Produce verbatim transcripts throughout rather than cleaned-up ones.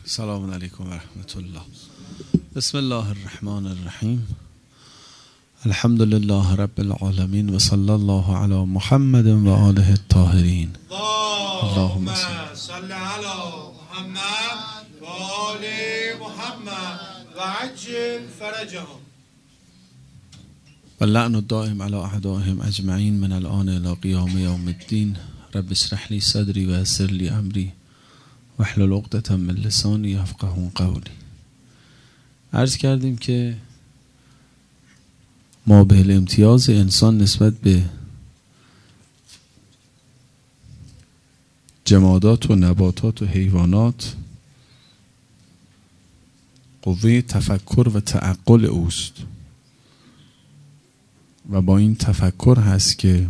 السلام علیکم و رحمت الله. بسم الله الرحمن الرحیم. الحمد لله رب العالمین و صلی الله علی محمد و آله الطاهرین. اللهم صل علی محمد و آل محمد و عجل فرجهم. و اللعن الدائم علی اعدائهم اجمعین من الآن الى قیام یوم الدین. رب اشرح لی صدری و یسر لی امری واحلل عقدة من لسانی یفقهوا قولی. عرض کردیم که ما به امتیاز انسان نسبت به جمادات و نباتات و حیوانات قوه تفکر و تعقل اوست و با این تفکر هست که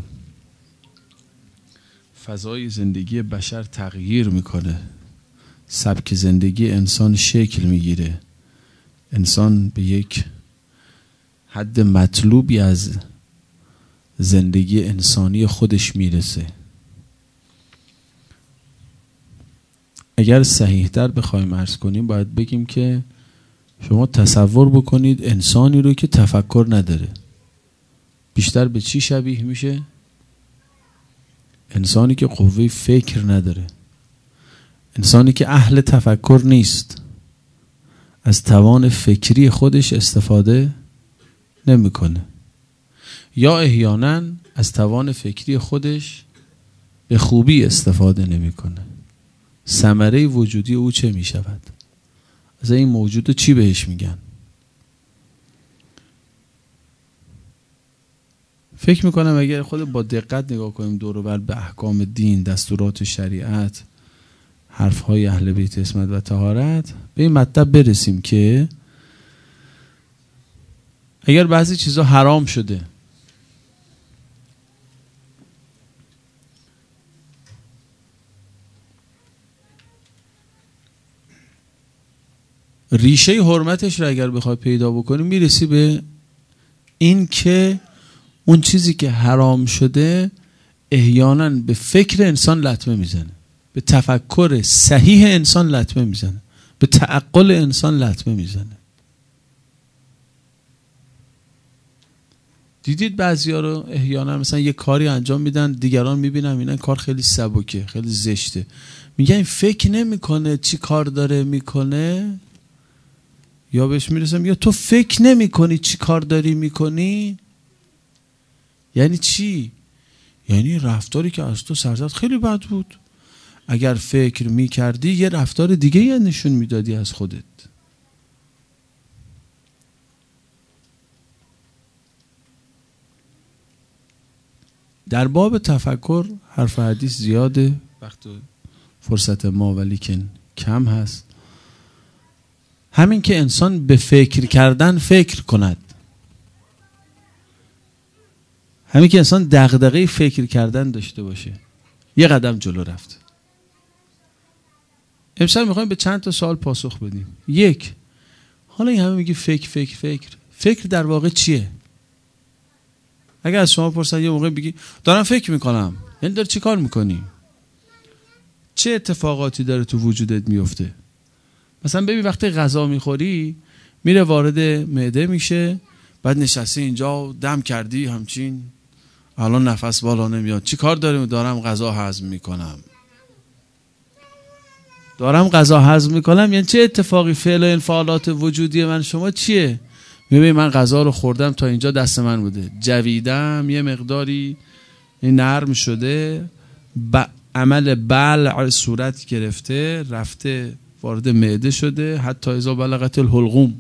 فضای زندگی بشر تغییر میکنه، سبک زندگی انسان شکل میگیره، انسان به یک حد مطلوبی از زندگی انسانی خودش میرسه. اگر صحیح تر بخوایم عرض کنیم باید بگیم که شما تصور بکنید انسانی رو که تفکر نداره بیشتر به چی شبیه میشه؟ انسانی که قوه فکر نداره، انسانی که اهل تفکر نیست، از توان فکری خودش استفاده نمیکنه یا احیانا از توان فکری خودش به خوبی استفاده نمیکنه. ثمره وجودی او چه میشود؟ از این موجود چی بهش میگن؟ فکر میکنم اگر خود با دقت نگاه کنیم دور و بر به احکام دین، دستورات شریعت، حرفهای اهل بیت عصمت و طهارت، به این مطلب برسیم که اگر بعضی چیزا حرام شده ریشه حرمتش رو اگر بخوای پیدا بکنی میرسی به این که اون چیزی که حرام شده احیانا به فکر انسان لطمه میزنه، به تفکر صحیح انسان لطمه میزنه، به تعقل انسان لطمه میزنه. دیدید بعضیا رو احیانا مثلا یه کاری انجام میدن، دیگران میبینن اینا کار خیلی سبکه، خیلی زشته، میگن این فکر نمیکنه چی کار داره میکنه، یا بهش میرسم یا تو فکر نمیکنی چی کار داری میکنی. یعنی چی؟ یعنی رفتاری که از تو سر زد خیلی بد بود، اگر فکر میکردی یه رفتار دیگه یه نشون میدادی از خودت. در باب تفکر حرف حدیث زیاده، وقت فرصت ما ولیکن کم هست. همین که انسان به فکر کردن فکر کند، همین که انسان دغدغه فکر کردن داشته باشه، یه قدم جلو رفت. امشب میخوایم به چند تا سوال پاسخ بدیم. یک، حالا این همه میگی فکر فکر فکر فکر در واقع چیه؟ اگر از شما پرسن یه موقع بگی دارم فکر میکنم، یعنی داری چی کار میکنی؟ چه اتفاقاتی داره تو وجودت میفته؟ مثلا ببین وقتی غذا میخوری میره وارد معده میشه، بعد نشستی اینجا دم کردی همچین، الان نفس بالا نمیاد، چی کار داریم؟ دارم غذا هضم میکنم. دارم غذا هضم میکنم یعنی چه اتفاقی؟ فعل و انفعالات وجودی من شما چیه؟ میبینی من غذا رو خوردم، تا اینجا دست من بوده، جویدم، یه مقداری نرم شده، ب... عمل بلع صورت گرفته، رفته وارد معده شده، حتی اذا بلغت الحلقوم.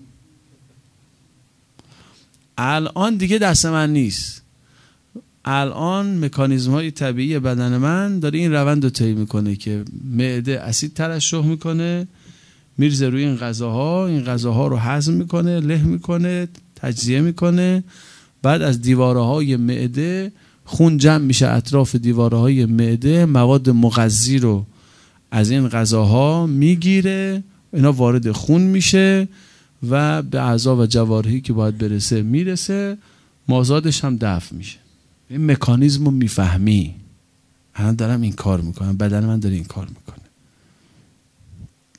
الان دیگه دست من نیست، الان مکانیزم های طبیعی بدن من داره این روند رو طی میکنه که معده اسید ترشح میکنه، میرزه روی این غذاها، این غذاها رو هضم میکنه، له میکنه، تجزیه میکنه، بعد از دیواره های معده خون جمع میشه اطراف دیواره های معده، مواد مغذی رو از این غذاها میگیره، اینا وارد خون میشه و به اعضا و جوارحی که باید برسه میرسه، مازادش هم دفع میشه. این مکانیزم رو میفهمی؟ الان دارم این کار میکنم، بدن من داره این کار میکنه.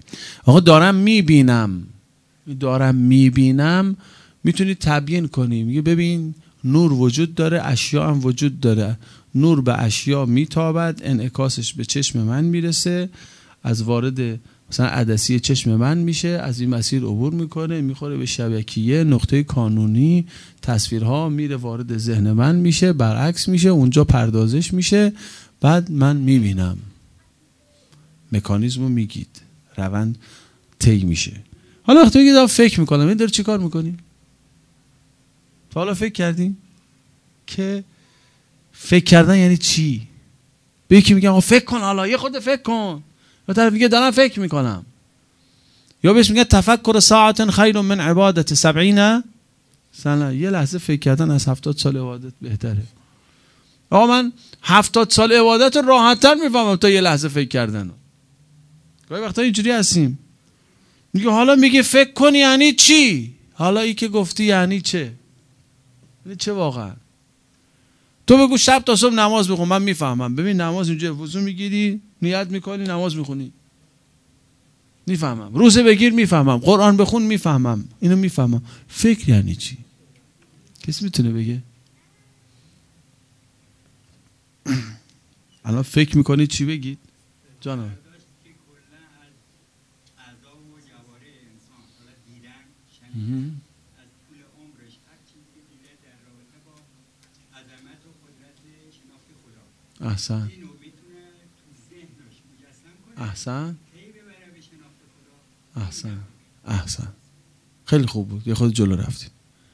آقا دارم میبینم، دارم میبینم میتونی تبیین کنی. میگه ببین نور وجود داره، اشیا هم وجود داره. نور به اشیا میتابد، انعکاسش به چشم من میرسه، از وارد مثلا عدسی چشم من میشه، از این مسیر عبور میکنه، میخوره به شبکیه، نقطه کانونی، تصویرها میره وارد ذهن من میشه، برعکس میشه، اونجا پردازش میشه، بعد من میبینم. مکانیزمو میگید، روند طی میشه. حالا وقتی میگید فکر میکنم، این داره چی کار میکنی؟ تا حالا فکر کردیم که فکر کردن یعنی چی؟ به یکی میگم فکر کن، حالا یه خود فکر کن، یا طرف میگه دارم فکر میکنم، یا بهش میگه تفکر ساعت خیر من عبادت سبعین سنه. یه لحظه فکر کردن از هفتاد سال عبادت بهتره. آقا من هفتاد سال عبادت راحت‌تر میفهمم تا یه لحظه فکر کردن. گاهی وقتا اینجوری هستیم، میگه حالا میگه فکر کن یعنی چی؟ حالا ای که گفتی یعنی چه؟ یعنی چه واقعا؟ تو بگو شب تا صبح نماز بخون، من میفهمم. ببین نماز اینجا وضو میگیری، نیت میکنی، نماز میخونی، میفهمم. روزه بگیر میفهمم، قرآن بخون میفهمم، اینو میفهمم. فکر یعنی چی؟ کسی میتونه بگه؟ الان فکر میکنی چی بگید؟ جانم. از طول عمرش هر چیزی که دیده در رابطه با عظمت و قدرت شناخت خدا، احسن. اینو میتونه تو ذهنش مجسم کنه، احسن. پی ببره به شناخت خدا. احسن. احسن. خیلی خوب بود، یه خود جلو رفتید.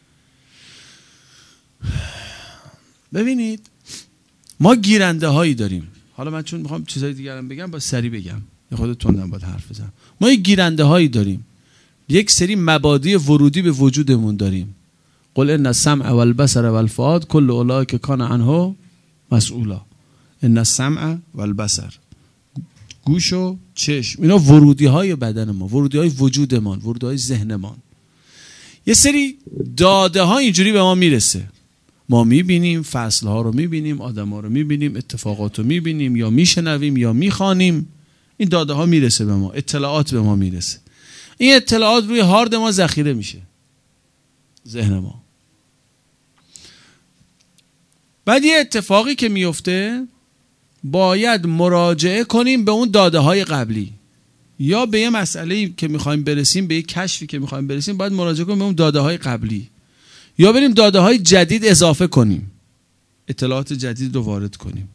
ببینید ما گیرنده هایی داریم. حالا من چون میخوام چیزای دیگرم بگم با سری بگم، یه خود تندم باید حرف بزنم. ما یه گیرنده هایی داریم، یک سری مبادی ورودی به وجودمون داریم. قل ان السمع والبصر والفؤاد كل اولئک کان عنه مسئولا. ان السمع والبصر، گوش و چشم، اینا ورودی های بدن ما، ورودی های وجودمان، ورودی های ذهنمان. یه سری داده ها اینجوری به ما میرسه، ما میبینیم، فصل ها رو میبینیم، آدم ها رو میبینیم، اتفاقات رو میبینیم، یا میشنویم یا میخوانیم. این داده ها میرسه به ما، اطلاعات به ما میرسه. این اطلاعات روی هارد ما ذخیره میشه، ذهن ما. بعد یه اتفاقی که میفته، باید مراجعه کنیم به اون داده های قبلی، یا به یه مسئله‌ای که میخوایم برسیم، به یه کشفی که میخوایم برسیم، باید مراجعه کنیم به اون داده های قبلی، یا بریم داده های جدید اضافه کنیم، اطلاعات جدید رو وارد کنیم.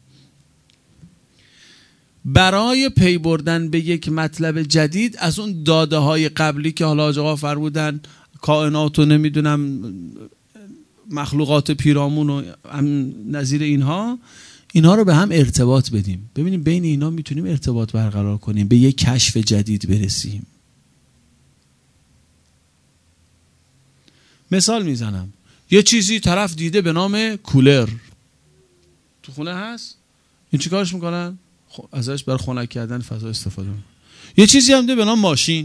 برای پی بردن به یک مطلب جدید از اون داده های قبلی که حالا آقا فرمودن کائنات و نمیدونم مخلوقات پیرامون و نظیر اینها، اینها رو به هم ارتباط بدیم، ببینیم بین اینا میتونیم ارتباط برقرار کنیم، به یک کشف جدید برسیم. مثال میزنم، یه چیزی طرف دیده به نام کولر، تو خونه هست، این چی کارش میکنن؟ ازش برای خنک کردن فضا استفاده میکنن. یه چیزی هم دیده به نام ماشین،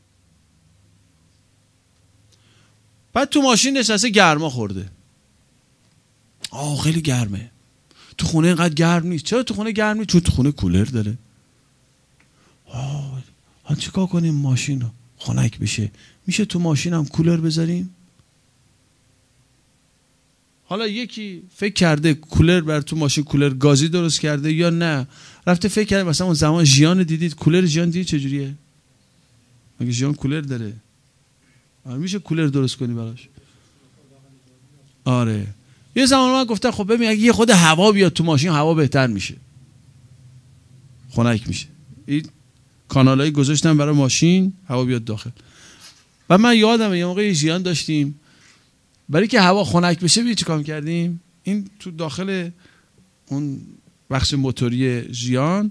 بعد تو ماشین نشسته گرما خورده، آه خیلی گرمه، تو خونه اینقدر گرم نیست. چرا تو خونه گرم نیست؟ چون تو خونه کولر داره. آه ها چیکار کنیم ماشین رو خنک بشه؟ میشه تو ماشین هم کولر بذاریم؟ حالا یکی فکر کرده کولر بر تو ماشین کولر گازی درست کرده، یا نه رفته فکر کرده مثلا اون زمان ژیان دیدید، کولر ژیان دیدید چجوریه؟ مگه ژیان کولر داره؟ آره میشه کولر درست کنی براش. آره یه زمان من گفتم خب ببین اگه یه خود هوا بیاد تو ماشین هوا بهتر میشه، خنک میشه. این کانالایی گذاشتم برای ماشین هوا بیاد داخل. و من یادمه یه موقع ژیان داشتیم، برای که هوا خنک بشه ببین چیکار کردیم؟ این تو داخل اون بخش موتوری ژیان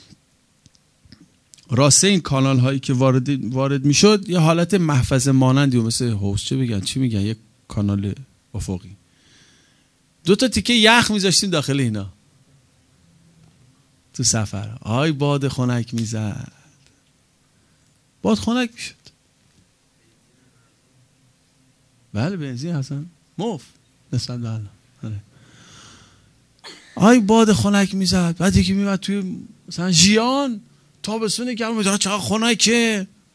راسته این کانال هایی که وارد وارد میشد یه حالت محفظه مانندی، مثل حوضچه بگن چی میگن، یک کانال افقی، دو تا تیکه یخ میذاشتیم داخل اینا تو سفر. آی باد خنک میزد، باد خنک میشد. بله بنزین حسن موف نسبت به الان. آی باد خنک میزد. بعد یکی میمد توی مثلا ژیان تابستون گرم میذاره چقدر خنکه،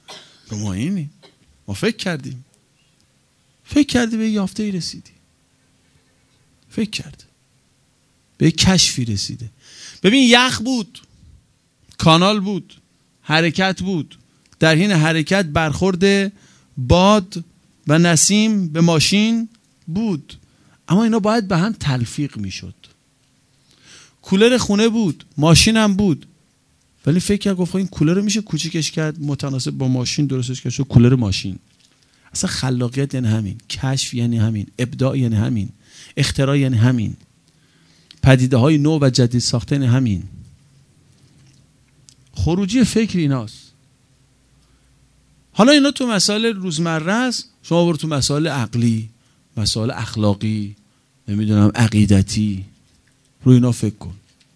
ما اینی ما فکر کردیم فکر کردی به یافته ای رسیدی، فکر کرد به کشفی رسیده. ببین یخ بود، کانال بود، حرکت بود، در حین حرکت برخورد باد و نسیم به ماشین بود، اما اینا باید به هم تلفیق میشد. کولر خونه بود، ماشین هم بود، ولی فکر کرد گفت این کولر رو میشه کوچیکش کرد متناسب با ماشین درستش کرد شد کولر ماشین. اصلا خلاقیت یعنی همین، کشف یعنی همین، ابداع یعنی همین، اختراع یعنی همین، پدیده های نو و جدید ساختن یعنی همین. خروجی فکر ایناست. حالا اینا تو مسائل روزمره است، شما برو تو مسائل عقلی، مسائل اخلاقی، نمیدونم عقیدتی، رو اینا فکر کن.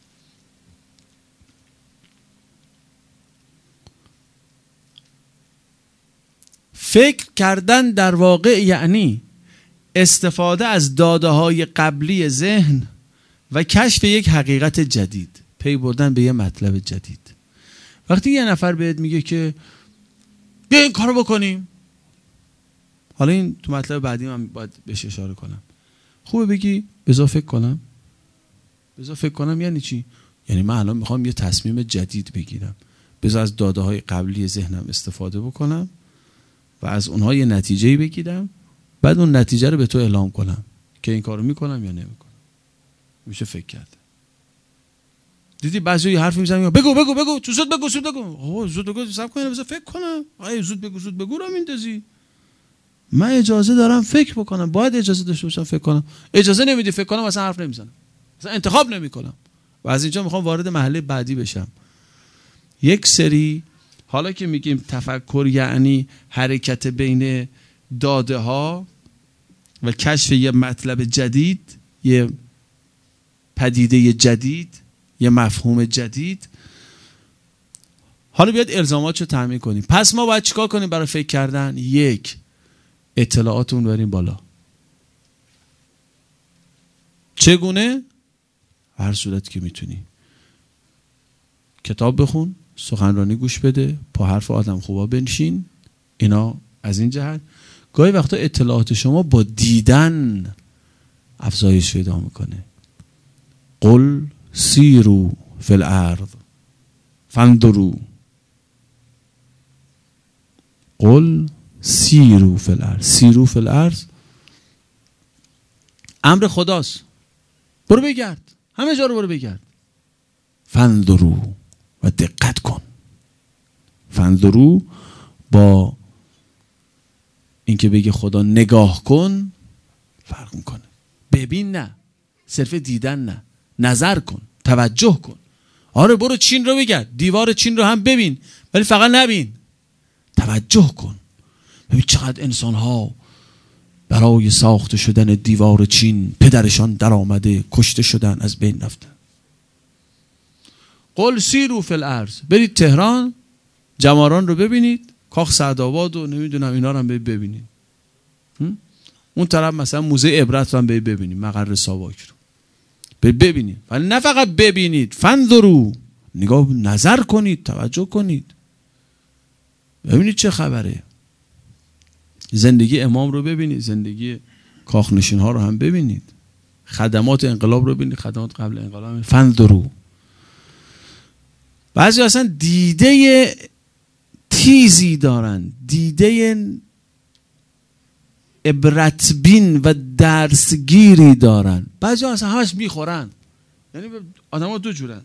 فکر کردن در واقع یعنی استفاده از داده های قبلی ذهن و کشف یک حقیقت جدید، پی بردن به یه مطلب جدید. وقتی یه نفر بهت میگه که بیا این کارو بکنیم، حالا این تو مطلب بعدی من باید بهش اشاره کنم، خوبه بگی بذار فکر کنم. بذار فکر کنم یعنی چی؟ یعنی من الان میخوام یه تصمیم جدید بگیرم، بذار از داده های قبلی ذهنم استفاده بکنم و از اونها یه نتیجه‌ای بگیرم، بعد اون نتیجه رو به تو اعلام کنم که این کارو میکنم یا نمیکنم. میشه فکر کرد. دیدی بعضی حرف میزنن بگو بگو بگو تو زود بگو زود بگو. آها زود بگو صبر کن بذار فکر کنم. آی زود بگو زود بگو رو میندازی. من اجازه دارم فکر بکنم، باید اجازه داشته باشم فکر کنم. اجازه نمیدی فکر کنم، اصلا حرف نمیزنم، اصلا انتخاب نمیکنم. و از اینجا میخوام وارد مرحله بعدی بشم. یک سری حالا که میگیم تفکر یعنی حرکت بین داده ها و کشف یه مطلب جدید، یه پدیده جدید، یه مفهوم جدید. حالا بیاد الزامات رو تامین کنیم. پس ما باید چیکار کنیم برای فکر کردن؟ یک، اطلاعاتون بریم بالا. چگونه؟ هر صورت که میتونی. کتاب بخون، سخنرانی گوش بده، پا حرف آدم خوبا بنشین. اینا از این جهت. گاهی وقتا اطلاعات شما با دیدن افزایش پیدا میکنه. قل سیرو فی الارض فانظروا. قل سیرو فی الارض. سیرو فی الارض امر خداست. برو بگرد، همه جا رو برو بگرد. فانظروا و دقت کن. فانظروا با اینکه بگه خدا نگاه کن فرق میکنه. ببین نه، صرف دیدن نه، نظر کن، توجه کن. آره برو چین رو بگرد، دیوار چین رو هم ببین، ولی فقط نبین، توجه کن. ببین چقدر انسان ها برای ساخته شدن دیوار چین پدرشان در آمده، کشته شدن، از بین رفتن. قل سیرو فی الارض. برید تهران جماران رو ببینید، کاخ سعدآباد و نمیدونم اینا رو هم ببینید. اون طرف مثلا موزه عبرت رو هم ببینید، مقر ساواک رو ببینید. ولی نه فقط ببینید، فانظروا، نگاه نظر کنید، توجه کنید، ببینید چه خبره. زندگی امام رو ببینید، زندگی کاخنشین ها رو هم ببینید، خدمات انقلاب رو ببینید، خدمات قبل انقلاب. فانظروا. بعضی اصلا دیده تیزی دارن، دیده عبرتبین و درسگیری دارن. بعضی اصلا همش میخورن. یعنی آدم ها دو جورن.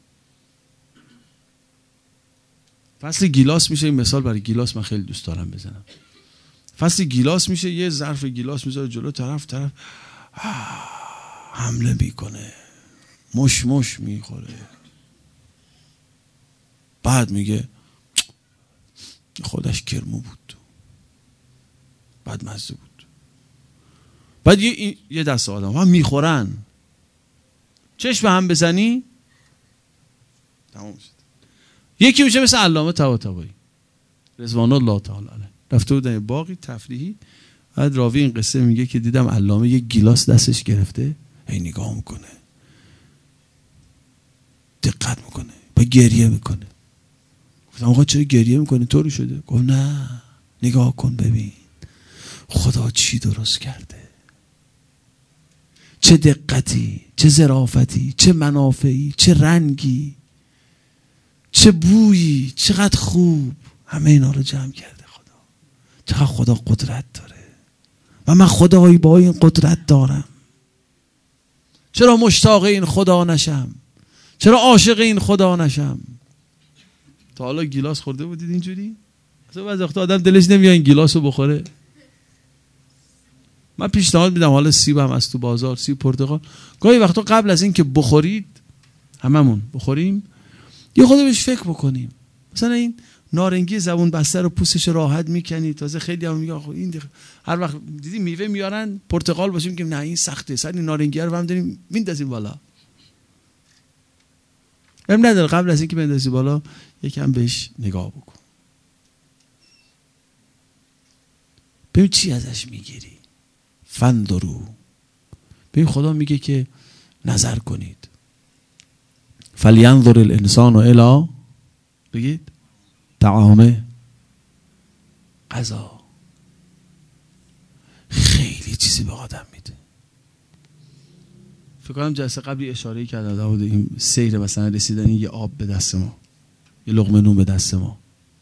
فصل گیلاس میشه، این مثال برای گیلاس من خیلی دوست دارم بزنم. فصل گیلاس میشه، یه ظرف گیلاس میذاره جلو، طرف طرف حمله میکنه، مش مش میخوره، بعد میگه خودش کرمو بود، بعد مزه بود. بعد یه, یه دست آدم ها میخورن، چشم هم بزنی تمام شد. یکی میشه مثل علامه طباطبایی رضوان الله تعالی علیه، رفته بودن باقی تفریحی، بعد راوی این قصه میگه که دیدم علامه یه گیلاس دستش گرفته، هی نگاه میکنه، دقت میکنه، با گریه میکنه. گفتم آقا چرا گریه میکنه؟ طوری شده؟ گفت نه نگاه کن ببین خدا چی درست کرده، چه دقتی، چه ظرافتی، چه منافعی، چه رنگی، چه بویی، چقدر خوب همه اینا رو جمع کرده خدا. چقدر خدا قدرت داره و من خدایی با این قدرت دارم. چرا مشتاق این خدا نشم؟ چرا عاشق این خدا نشم؟ تا حالا گیلاس خورده بودید اینجوری؟ اصلا بعضی وقتا آدم دلش نمیاد این گیلاس رو بخوره. من پیشنهاد میدم حالا سیب هم از تو بازار، سیب پرتقال، گاهی وقتا قبل از این که بخورید، هممون بخوریم، یه خود بهش فکر بکنیم. مثلا این نارنگی زبون بسته رو پوستش راحت میکنی، تازه خیلی هم میگن خب این هر وقت دیدی میوه میارن پرتقال باشه میگیم نه این سخته، سر این نارنگی رو هم داریم میندازیم بالا. هم نداره قبل از اینکه بندازی بالا یکم بهش نگاه بکن، ببین چی ازش میگیری. فندرو، ببین خدا میگه که نظر کنید. فلینظر الانسان الی، بگید طعامه، غذا. خیلی چیزی به آدم میده. فکر کنم جلسه قبلی اشاره کردم در مورد این سیر مثلا رسیدن یه آب به دست ما، یه لقمه نون به دست ما.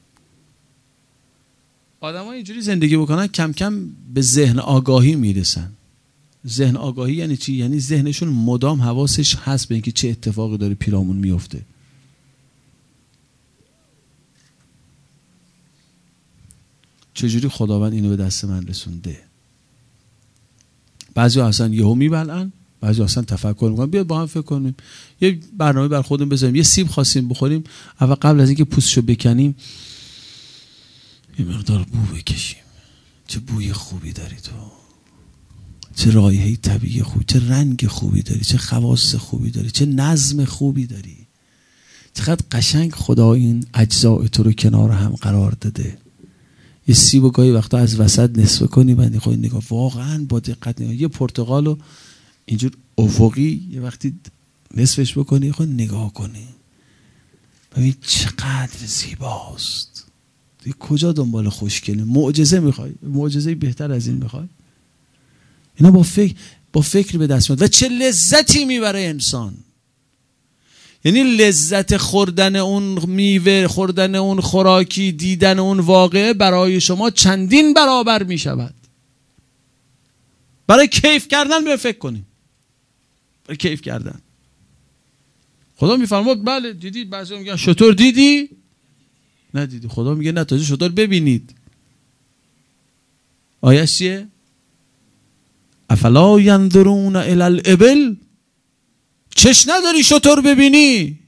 آدم‌ها اینجوری زندگی بکنن کم کم به ذهن آگاهی میرسن. ذهن آگاهی یعنی چی؟ یعنی ذهنشون مدام حواسش هست به اینکه چه اتفاقی داره پیرامون میفته. چجوری خداوند اینو به دست من رسونده. بعضی ها اصلا یهو میبلعن، بعضی ها اصلا تفکر میکنن. بیاد با هم فکر کنیم، یه برنامه بر خودمون بذاریم. یه سیب خواستیم بخوریم، اول قبل از اینکه پوستشو بکنیم یه مقدار بو بکشیم. چه بوی خوبی داری تو، چه رایحه طبیعی خوبی، چه رنگ خوبی داری، چه خواص خوبی داری، چه نظم خوبی داری. چقدر قشنگ خدا این اجزاء تو رو کنار هم قرار داده. یه سیب و گاهی وقتا از وسط نصف کنی بعد خود نگاه، واقعا با دقت نگاه. یه پرتقال رو اینجور افقی یه وقتی نصفش بکنی خود نگاه کنی ببین چقدر زیباست. دیگه کجا دنبال خوشگلی؟ معجزه میخوای؟ معجزه بهتر از این میخوای؟ اینا با فکر با فکر به دست میاد. و چه لذتی میبره انسان. یعنی لذت خوردن اون میوه، خوردن اون خوراکی، دیدن اون واقعه برای شما چندین برابر میشود. برای کیف کردن به فکر کنیم. برای کیف کردن. خدا میفرماد بله دیدید، بعضی میگن شطور دیدی؟ ندیدی. خدا میگه نه تازه شطور ببینید. آیش چیه؟ افلا ینظرون الی الابل، چش نداری شطور ببینی؟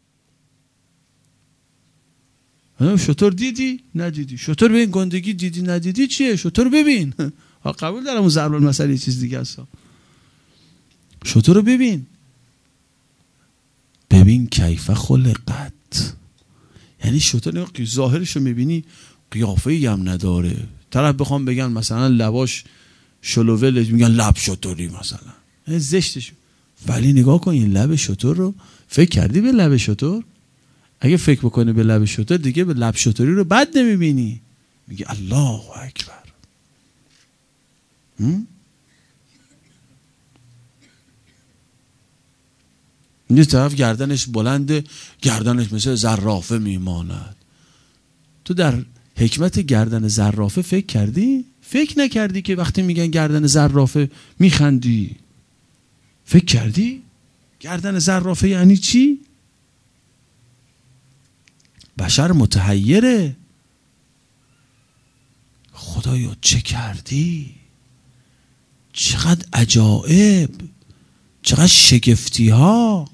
شطور دیدی؟ ندیدی. شطور ببین. گندگی دیدی ندیدی چیه؟ شطور ببین. قبول دارم اون ضرب المثل یه چیز دیگه است. شطور رو ببین. ببین کیف خلقت. یعنی شطور ظاهرش رو میبینی قیافه‌ای هم نداره. طرف بخوام بگن مثلا لباش شلوول میگن لب شطوری مثلا زشتش، ولی نگاه کن این لب شطور رو. فکر کردی به لب شطور؟ اگه فکر بکنی به لب شطور دیگه به لب شطوری رو بد نمیبینی، میگه الله اکبر. این طرف گردنش بلنده، گردنش مثل زرافه میماند. تو در حکمت گردن زرافه فکر کردی؟ فکر نکردی که وقتی میگن گردن زرافه میخندی؟ فکر کردی؟ گردن زرافه یعنی چی؟ بشر متحیره. خدایا چه کردی؟ چقدر عجایب، چقدر شگفتی ها.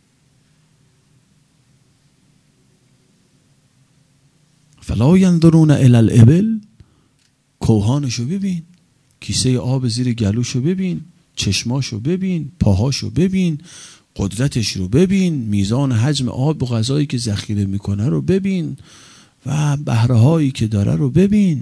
فلا ینظرون الی الابل، کوهانشو ببین، کیسه آب زیر گلوشو ببین، چشماشو ببین، پاهاشو ببین، قدرتش رو ببین، میزان حجم آب و غذایی که ذخیره میکنه رو ببین و بهره هایی که داره رو ببین.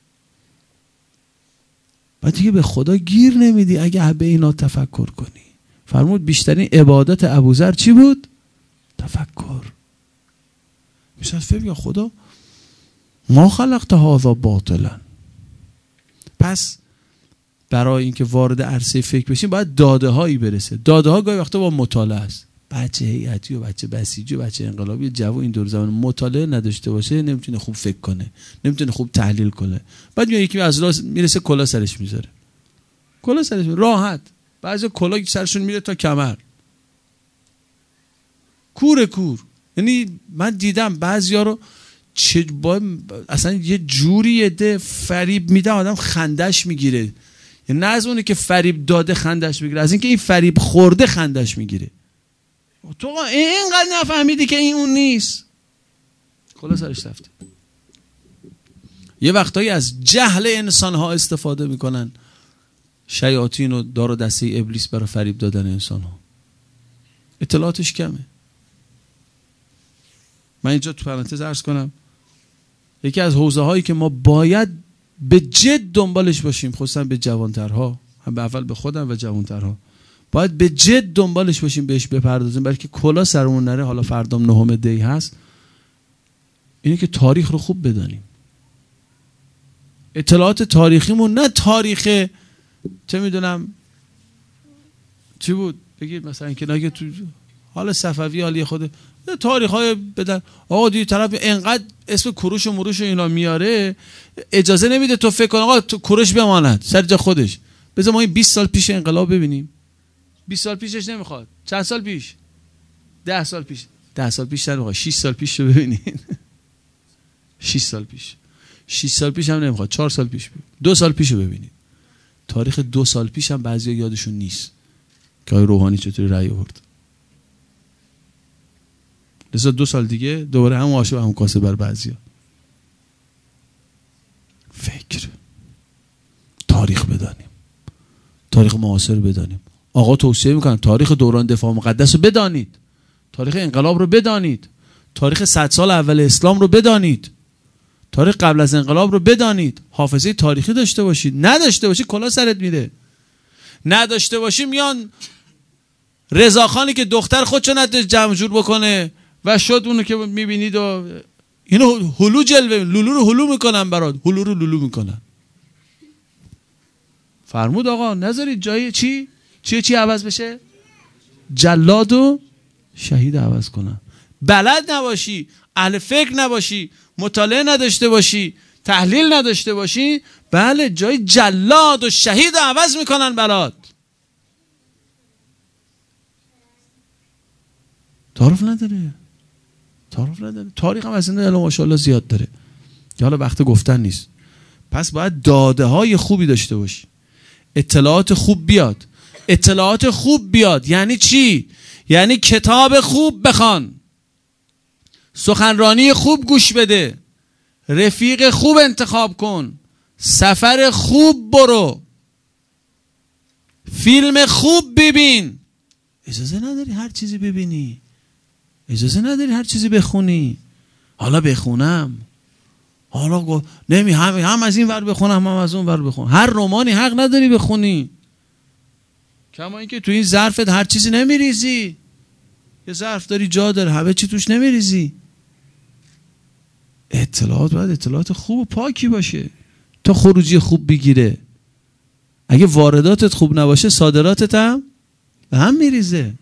بعد دیگه به خدا گیر نمیدی اگه به اینا تفکر کنی. فرمود بیشترین عبادت ابوذر چی بود؟ تفکر. میشه فکر یا خدا ما خلقت هذا باطلا. پس برای اینکه وارد عرصه فکر بشیم باید داده هایی برسه. داده ها گاهی وقتا با مطالعه است. بچه هیئتی و بچه بسیجی و بچه انقلابی جوان این دور زمان مطالعه نداشته باشه نمیتونه خوب فکر کنه، نمیتونه خوب تحلیل کنه. بعد میاد یکی از راه میرسه کلا سرش میذاره، کلا سرش راحت. بعضی کلا سرشون میره تا کمر، کور کور. یعنی من دیدم بعضیا رو چه با اصلا یه جوری ده فریب میده آدم خندش میگیره. یعنی نه از اونه که فریب داده خندش میگیره، از اینکه این فریب خورده خندش میگیره. تو اینقدر نفهمیدی که این اون نیست، کلا سرش رفته. یه وقتایی از جهل انسان ها استفاده میکنن شیاطین و دار و دسته ابلیس برای فریب دادن انسان ها. اطلاعاتش کمه. من اینجا تو پرانتز عرض کنم یکی از حوزه هایی که ما باید به جد دنبالش باشیم، خصوصا به جوانترها، هم به اول به خودم و جوانترها باید به جد دنبالش باشیم، بهش بپردازیم، بلکه کلا سرمون نره. حالا فردام نهم دی هست، اینه که تاریخ رو خوب بدانیم. اطلاعات تاریخیمون نه تاریخ چه میدونم چی بود بگید مثلا که نگه تو حالا صفوی حالی خود تاریخ های بدن. آقا دیگه طرف انقدر اسم کوروش و مروش و اینا میاره اجازه نمیده تو فکر کن آقا تو کوروش بماند سر جا خودش. بذار ما این بیست سال پیش انقلاب ببینیم. بیست سال پیشش نمیخواد. چند سال پیش؟ ده سال پیش. ده سال پیش نمیخواد. شش سال پیش رو ببینید. شش سال پیش. شش سال پیش هم نمیخواد. چهار سال پیش ببینید. دو سال پیش رو ببینید. تاریخ دو سال پیش هم بعضیا یادشون نیست که آقای روحانی چطوری رأی آورد. لذا دو سال دیگه دوباره هم عاشق هم کاسه بر بعضیا. فکر تاریخ بدانیم، تاریخ معاصر بدانیم. آقا توصیه میکنم تاریخ دوران دفاع مقدس رو بدانید، تاریخ انقلاب رو بدانید، تاریخ صد سال اول اسلام رو بدانید، تاریخ قبل از انقلاب رو بدانید. حافظه تاریخی داشته باشید. نداشته باشید کلا سرت میره. نداشته باشی میان رضاخانی که دختر خودشو نتونه جمع جور بکنه و شد اونو که میبینید و اینو هلو جلوه لولو رو هلو میکنن برات، هلو رو لولو میکنن. فرمود آقا نذارید جای چی چی چی عوض بشه؟ جلاد و شهید عوض کنن. بلد نباشی، اهل فکر نباشی، مطالعه نداشته باشی، تحلیل نداشته باشی، بله جای جلاد و شهید عوض میکنن برات. تعارف نداره، تعارف نداره. تاریخ هم از این الان ماشاءالله زیاد داره. حالا وقت گفتن نیست. پس باید داده های خوبی داشته باشی، اطلاعات خوب بیاد. اطلاعات خوب بیاد یعنی چی؟ یعنی کتاب خوب بخوان، سخنرانی خوب گوش بده، رفیق خوب انتخاب کن، سفر خوب برو، فیلم خوب ببین. اجازه نداری هر چیزی ببینی، اجازه نداری هر چیزی بخونی. حالا بخونم، حالا گو... نمی هم, هم از این ور بخونم هم از اون ور بخونم. هر رمانی حق نداری بخونی. کما اینکه تو این ظرفت هر چیزی نمیریزی. یه ظرف داری جا داره همه چی توش نمیریزی. اطلاعات باید اطلاعات خوب و پاکی باشه تا خروجی خوب بگیره. اگه وارداتت خوب نباشه صادراتت هم به هم میریزه.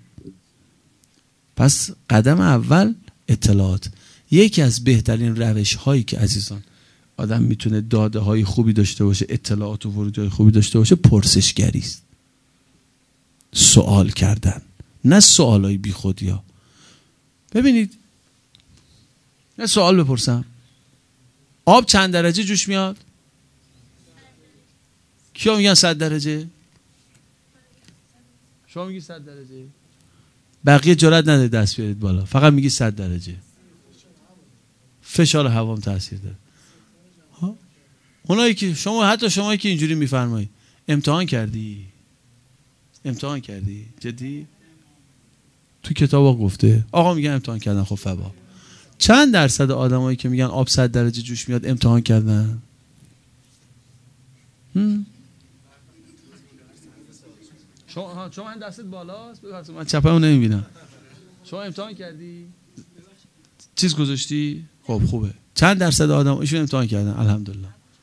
پس قدم اول اطلاعات. یکی از بهترین روش هایی که عزیزان آدم میتونه داده های خوبی داشته باشه، اطلاعات و ورودی های خوبی داشته باشه، پرسشگری است. سوال کردن، نه سوال های بی خودی ها. ببینید نه سوال بپرسم، آب چند درجه جوش میاد؟ کیا میگن صد درجه؟ شما میگی صد درجه؟ بقیه جرئت نداره دست بیارید بالا، فقط میگی صد درجه. فشار هوام تاثیر داره. ها؟ اونایی که شما حتی شمایی که اینجوری میفرمایید امتحان کردی؟ امتحان کردی؟ جدی؟ تو کتابا گفته آقا میگن امتحان کردن. خب فبا چند درصد آدمایی که میگن آب صد درجه جوش میاد امتحان کردن؟ هم؟ شما شما این دستت بالاست؟ من چپمو نمیبینم. شما امتحان کردی؟ چیز گذاشتی؟ خب خوبه. چند درصد آدم ایشون امتحان کردن؟ الحمدلله.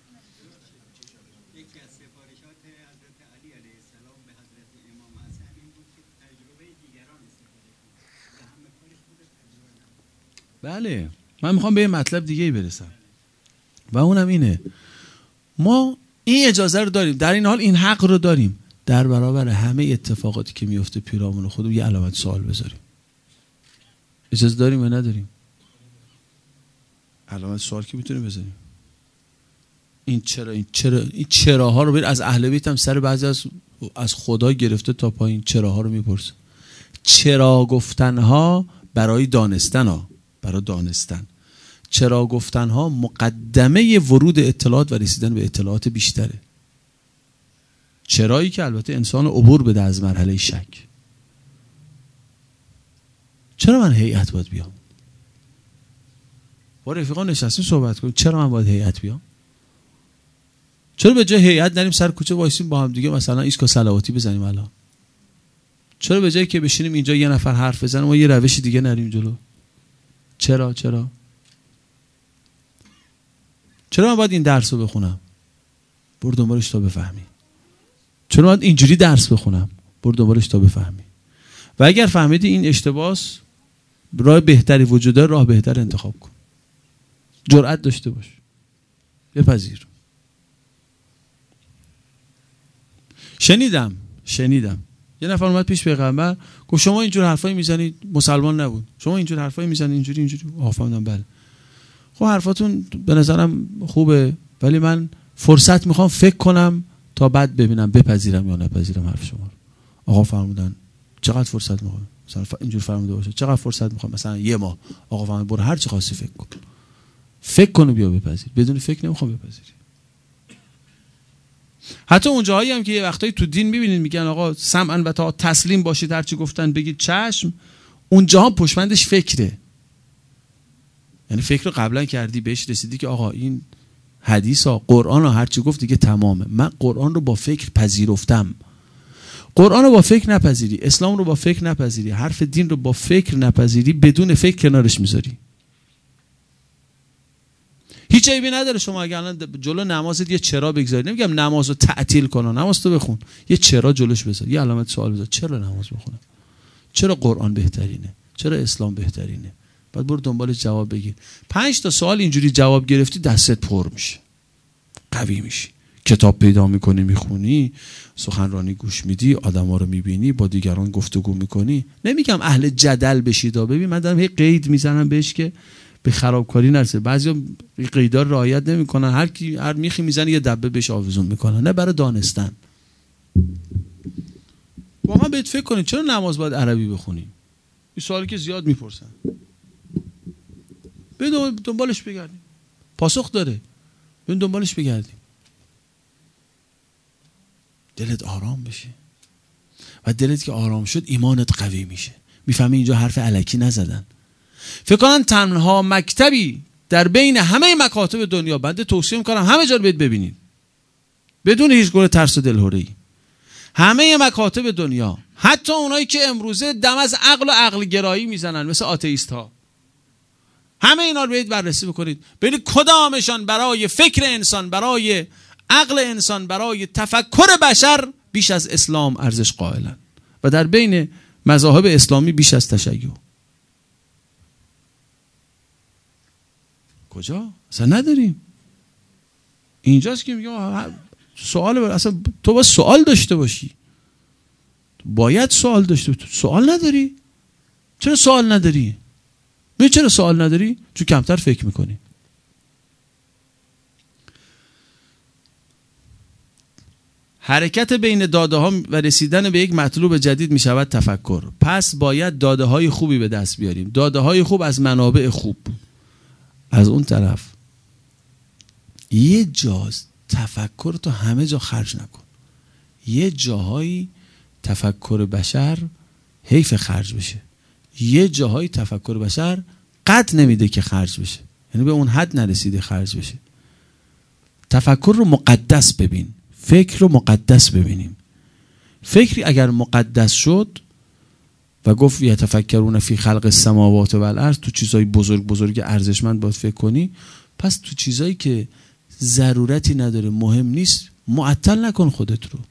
یکی از سفارشات حضرت علی علیه السلام به حضرت امام حسن این بود که تجربه دیگران استفاده کنید. به همه کاری خودت تجربه نکنید. بله، من میخوام به یه مطلب دیگه ای برسم و اونم اینه، ما این اجازه رو داریم، در این حال این حق رو داریم در برابر همه اتفاقاتی که میفته پیرامون خودمون یه علامت سوال بذاریم. اجازه داریم یا نداریم؟ علامت سوال که میتونیم بذاریم. این چرا این چرا این چراها رو ببین، از اهل بیت هم سر بعضی از از خدا گرفته تا پایین چراها رو میپرسه. چرا گفتن ها برای دانستن ها برای دانستن چرا گفتن ها مقدمه ورود اطلاعات و رسیدن به اطلاعات بیشتره. چرایی که البته انسان عبور بده از مرحله شک. چرا من هیئت باید بیام؟ با رفیقان نشستیم صحبت کنیم، چرا من باید هیئت بیام؟ چرا به جای هیئت نریم سر کوچه وایسیم با هم دیگه مثلا ایسکا صلواتی بزنیم الان؟ چرا به جایی که بشینیم اینجا یه نفر حرف بزنه ما یه روش دیگه نریم جلو؟ چرا چرا چرا من باید این درس رو بخونم؟ برو دنبالش تا بفهمی. چرا باید اینجوری درس بخونم؟ برو دنبالش تا بفهمی. و اگر فهمیدی این اشتباس، راه بهتری وجود داره، راه بهتر انتخاب کن. جرأت داشته باش، بپذیر. شنیدم شنیدم یه نفر اومد پیش پیغمبر گفت شما اینجور حرفایی میزنید، مسلمان نبود، شما اینجور حرفایی میزنید اینجوری اینجوری. آفهمیدم بله. خب حرفاتون به نظرم خوبه ولی من فرصت میخوام فکر کنم تا بعد ببینم بپذیرم یا نپذیرم حرف شما رو. آقا فرمودن چقدر فرصت میخوام؟ مثلا اینجور فرموده باشه چقدر فرصت میخوام؟ مثلا یه ماه. آقا فرمود برو هر چی خواستی فکر کن. فکر کن و بیا بپذیر. بدون فکر نمیخوام بپذیری. حتی اون جاهایی هم که یه وقتایی تو دین میبینید میگن آقا سمعا و تا تسلیم باشید، هر چی گفتن بگید چشم، اونجا هم پشمندش فکره. یعنی فکر رو قبلا کردی بهش رسیدی که آقا این حدیث ها قرآن ها هر چی گفت دیگه تمامه. من قرآن رو با فکر پذیرفتم. قرآن رو با فکر نپذیری، اسلام رو با فکر نپذیری، حرف دین رو با فکر نپذیری، بدون فکر کنارش میذاری. هیچ عیبی نداره شما اگه الان جلو نمازت یه چرا بگذاری. نمیگم نماز رو تعطیل کن، نماز تو بخون، یه چرا جلوش بذار، یه علامت سوال بذار. چرا نماز بخونم؟ چرا قرآن بهترینه؟ چرا اسلام بهترینه؟ بعد برو دنبالش جواب بگیر. پنج تا سوال اینجوری جواب گرفتی دستت پر میشه، قوی میشی، کتاب پیدا میکنی میخونی، سخنرانی گوش میدی، آدما رو میبینی، با دیگران گفتگو میکنی. نمیگم اهل جدل بشید، ببین من دارم هی قید میزنم بهش که به خرابکاری نرسه. بعضیا قیدا رو رعایت نمیکنن، هر کی هر میخی میزنه یه دبه بهش آویزون میکنن. نه، برای دانستن. واقعا بهت فکر کنید چرا نماز باید عربی بخونی؟ این سوالی که زیاد میپرسن. بریم دنبالش بگردیم. پاسخ داره. بریم دنبالش بگردیم. دلت آرام بشه. و دلت که آرام شد ایمانت قوی میشه. میفهمی اینجا حرف الکی نزدن. فکر کنن تنها مکتبی در بین همه مکاتب دنیا، بنده توصیه میکنم همه جا رو برید ببینید بدون هیچ گونه ترس و دلهره‌ای. همه مکاتب دنیا، حتی اونایی که امروزه دم از عقل و عقل گرایی میزنن مثل آتئیست ها، همه اینا رو برید بررسی بکنید ببینید کدامشان برای فکر انسان، برای عقل انسان، برای تفکر بشر بیش از اسلام ارزش قائلن و در بین مذاهب اسلامی بیش از تشیع. کجا؟ اصلا نداریم. اینجاست که میگم سوال بر... اصلا تو باید سوال داشته باشی، باید سوال داشته باشی. سوال نداری؟ چرا سوال نداری؟ می چرا سوال نداری؟ چون کمتر فکر میکنی. حرکت بین داده ها و رسیدن به یک مطلوب جدید می شود تفکر. پس باید داده های خوبی به دست بیاریم، داده های خوب از منابع خوب. از اون طرف یه جا تفکر تو همه جا خرج نکن. یه جاهایی تفکر بشر حیف خرج بشه، یه جاهایی تفکر بشر قد نمیده که خرج بشه، یعنی به اون حد نرسیده خرج بشه. تفکر رو مقدس ببین، فکر رو مقدس ببینیم. فکری اگر مقدس شد و گفت یتفکرون فی خلق السماوات و الارض، تو چیزای بزرگ بزرگ ارزشمند باید فکر کنی. پس تو چیزایی که ضرورتی نداره، مهم نیست، معطل نکن خودت رو.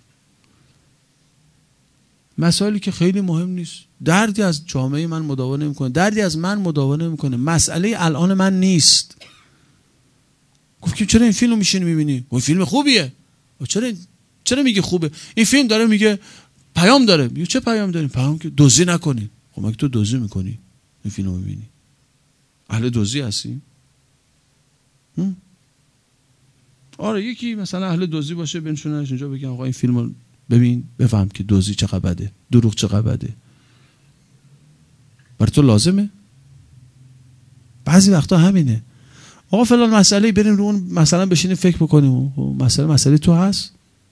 مسائلی که خیلی مهم نیست، دردی از جامعه من مداوا نمیکنه، دردی از من مداوا نمیکنه، مسئله الان من نیست. گفت که چرا این فیلمو میشینی میبینی؟ این فیلم خوبیه. چرا چرا میگه خوبه؟ این فیلم داره میگه پیام داره. میگه چه پیام داره؟ پیام که دزدی نکنین. خب مگه تو دزدی میکنی این فیلمو میبینی؟ اهل دزدی هستی؟ آره یکی مثلا اهل دزدی باشه بنشوننش اینجا بگن آقا این فیلمو ببین بفهم که دزدی چقدر بده، دروغ چقدر بده. برای تو لازمه؟ بعضی وقتا همینه. آقا فلان مسئله بریم رو اون مثلا بشینیم فکر بکنیم. مسئله مسئله تو هست.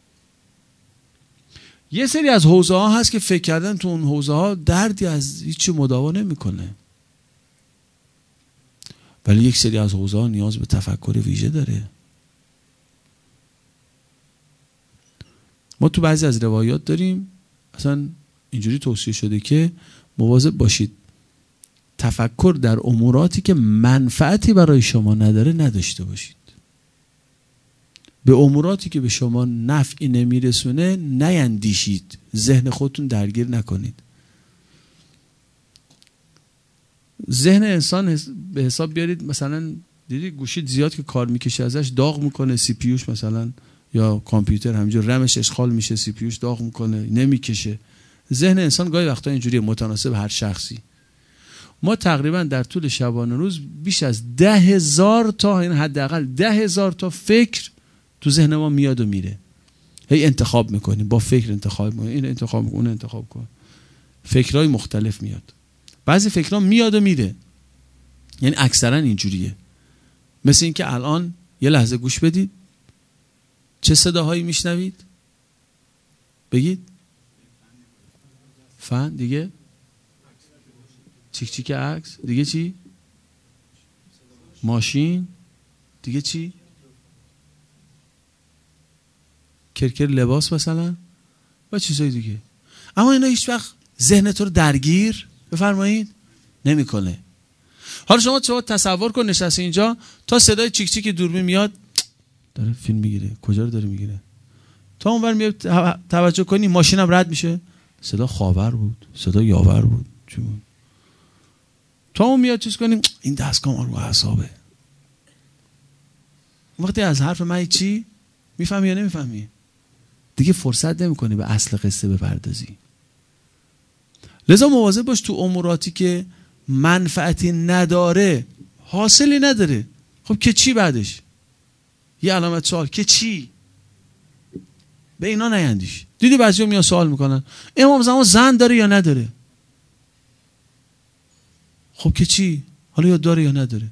یه سری از حوزه ها هست که فکر کردن تو اون حوزه ها دردی از هیچی مداوا نمیکنه. ولی یک سری از حوزه ها نیاز به تفکر ویژه داره. ما تو بعضی از روایات داریم اصلا اینجوری توصیه شده که مواظب باشید تفکر در اموراتی که منفعتی برای شما نداره نداشته باشید. به اموراتی که به شما نفعی نمیرسونه نیندیشید، ذهن خودتون درگیر نکنید. ذهن انسان به حساب بیارید، مثلا دیدید گوشی زیاد که کار میکشه ازش داغ میکنه، سی پی یوش مثلا یا کامپیوتر همینجور رمش اشغال میشه، سی پی یوش داغ میکنه، نمیکشه. ذهن انسان گاهی وقتا اینجوریه، متناسب هر شخصی. ما تقریبا در طول شبانه روز بیش از ده هزار تا، این حداقل ده هزار تا فکر تو ذهن ما میاد و میره. هی انتخاب میکنیم، با فکر انتخاب میکنیم، این انتخاب میکنیم، اون انتخاب کن. فکرهای مختلف میاد. بعضی فکرها میاد و میره. یعنی اکثرا اینجوریه. مثل این که الان یه لحظه گوش بدید. چه صداهایی میشنوید؟ بگید. فن دیگه؟ چیک چیک عکس دیگه؟ چی؟ ماشین دیگه؟ چی؟ کرکر لباس مثلا و چیزای دیگه. اما اینا هیچ وقت ذهن تو رو درگیر بفرمایید نمیکنه. حالا شما چه تصور کن نشستی اینجا، تا صدای چیک چیک دوربین میاد داره فیلم میگیره. کجا رو داره میگیره؟ تا اونور میاد توجه کنی ماشینم رد میشه، صدا خاور بود، صدا یاور بود، چی بود؟ تا اون میاد چیز کنیم این دستگاه رو اعصابه. وقتی از حرف من چی میفهمی یا نمیفهمی؟ دیگه فرصت نمیکنی به اصل قصه بپردازی. لذا مواظب باش تو اموراتی که منفعتی نداره، حاصلی نداره. خب که چی بعدش؟ یه علامت سوال، که چی؟ به اینا نیندیش. دیدی بعضیا میان سوال میکنن امام زمان زن داره یا نداره؟ خب که چی؟ حالا یا داره یا نداره؟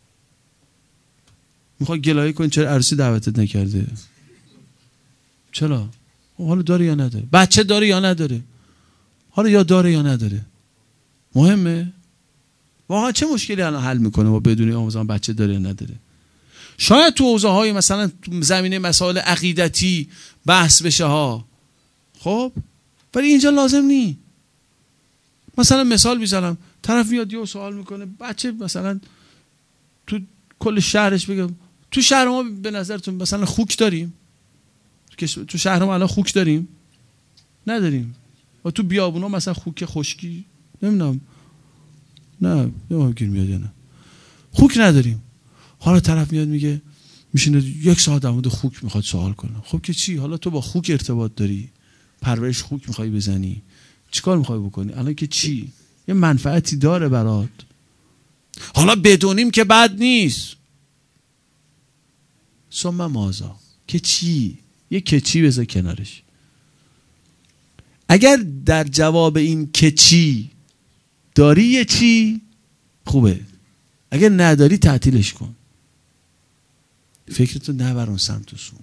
میخوای گلایه کنی چرا عروسی دعوتت نکرده؟ چرا؟ حالا داره یا نداره؟ بچه داره یا نداره؟ حالا یا داره یا نداره؟ مهمه؟ واقعا چه مشکلی الان حل میکنه ما بدونیم امام زمان بچه داره یا نداره؟ شاید تو حوزه های مثلا زمینه مسائل عقیدتی بحث بشه ها، خب ولی اینجا لازم نی. مثلا مثال میزنم، طرف میاد یه سوال میکنه، بچه مثلا تو کل شهرش بگم تو شهر ما به نظرتون مثلا خوک داریم؟ تو شهر ما الان خوک داریم؟ نداریم. و تو بیابونا مثلا خوک خشکی نمیدونم، نه نمیدونم گیر میاد یا نه، خوک نداریم. حالا طرف میاد میگه میشینه یک ساعت در مورد خوک میخواد سوال کنه. خب که چی؟ حالا تو با خوک ارتباط داری، پرورش خوک میخوای بزنی، چیکار میخوای بکنی؟ الان که چی؟ یه منفعتی داره برات. حالا بدونیم که بد نیست. ثم ماذا؟ که چی؟ یه که چی بذار کنارش. اگر در جواب این که چی داری یه چی خوبه، اگر نداری تعطیلش کن، فکرتو نبرون سمت و سو.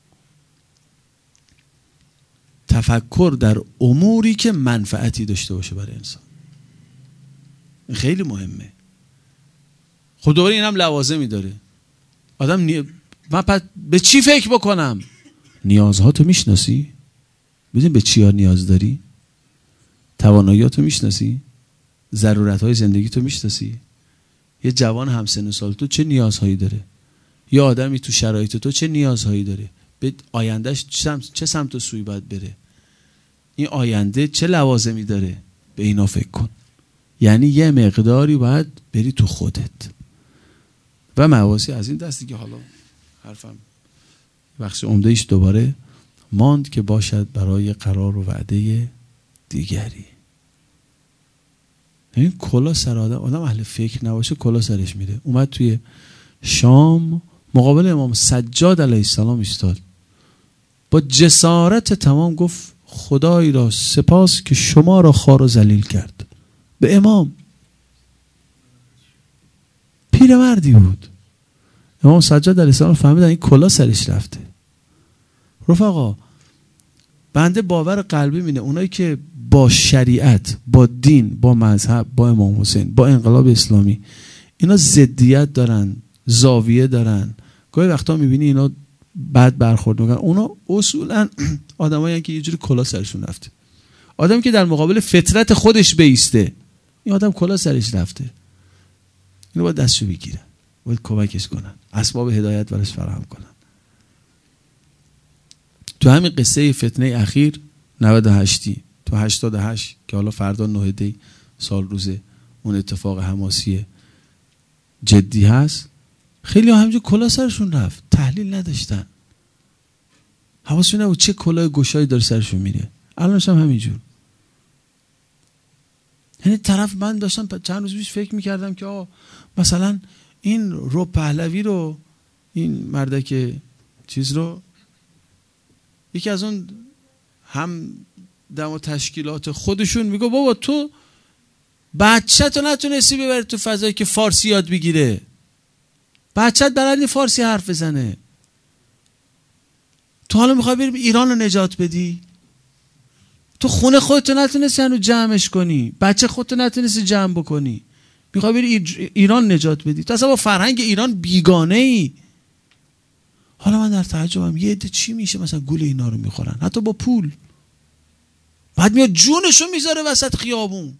تفکر در اموری که منفعتی داشته باشه برای انسان خیلی مهمه. خب دوباره این هم لوازمی داره. آدم نی... من پس به چی فکر بکنم؟ نیازها تو میشناسی؟ بدون به چی ها نیاز داری؟ تواناییاتو میشناسی؟ ضرورتهای زندگی تو میشناسی؟ یه جوان همسن سال تو چه نیازهایی داره؟ یه آدمی تو شرایط تو چه نیازهایی داره؟ به آیندهش چه سمت و سوی باید بره؟ این آینده چه لوازمی داره؟ به اینا فکر کن. یعنی یه مقداری باید بری تو خودت و مواسی از این دستی که حالا حرفم بخش عمده ایش دوباره ماند که باشد برای قرار و وعده دیگری. این کلا سر آدم آدم اهل فکر نباشه کلا سرش میره. اومد توی شام مقابل امام سجاد علیه السلام ایستاد، با جسارت تمام گفت خدای را سپاس که شما را خوار و ذلیل کرد. به امام، پیرمردی بود. امام سجاد علیه السلام فهمیدن این کلا سرش رفته. رفقا بنده باور قلبی مینه اونایی که با شریعت، با دین، با مذهب، با امام حسین، با انقلاب اسلامی اینا ضدیت دارن، زاویه دارن، گاهی وقتا میبینی اینا بد برخورد میکنن، اونا اصولا آدمایی که یه جوری کلا سرشون رفته. آدمی که در مقابل فطرت خودش بیسته، این آدم کلا سرش رفته. اینو باید دستشو بگیرن، باید کمکش کنن، اسباب هدایت براش فراهم کنن. تو همین قصه فتنه اخیر نود و هشتی تو هشتاد و هشت که حالا فردا نه دی سال روزه اون اتفاق حماسی جدی هست، خیلی ها همینجور کلا سرشون رفت، تحلیل نداشتن، حواسشون نبود چه کلاه گشایی داره سرشون میره. الانش هم همینجور. یعنی طرف من داشتم چند روز پیش فکر میکردم که آه مثلا این رو پهلوی رو، این مردک چیز رو، یکی از اون هم دم و تشکیلات خودشون میگه بابا تو بچه تو نتونستی ببری تو فضایی که فارسی یاد بگیره، بچت بلدی فارسی حرف بزنه، تو حالا میخوای بری ایران رو نجات بدی؟ تو خونه خودتو نتونستی هنو جمعش کنی، بچه خودتو نتونستی جمع بکنی، میخوای بری ایران نجات بدی؟ تو اصلا با فرهنگ ایران بیگانه ای. حالا من در تعجبم یه عده چی میشه مثلا گول اینا رو میخورن، حتی با پول، بعد میاد جونشو میذاره وسط خیابون،